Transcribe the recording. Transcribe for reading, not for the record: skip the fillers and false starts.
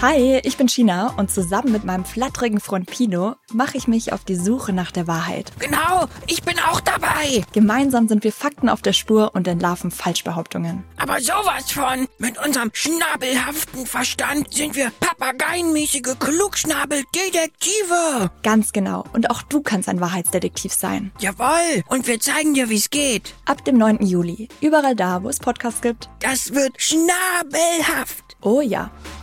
Hi, ich bin China und zusammen mit meinem flatterigen Freund Pino mache ich mich auf die Suche nach der Wahrheit. Genau, ich bin auch dabei. Gemeinsam sind wir Fakten auf der Spur und entlarven Falschbehauptungen. Aber sowas von. Mit unserem schnabelhaften Verstand sind wir papageienmäßige Klugschnabel-Detektive. Ganz genau. Und auch du kannst ein Wahrheitsdetektiv sein. Jawohl. Und wir zeigen dir, wie es geht. Ab dem 9. Juli. Überall da, wo es Podcasts gibt. Das wird schnabelhaft. Oh ja.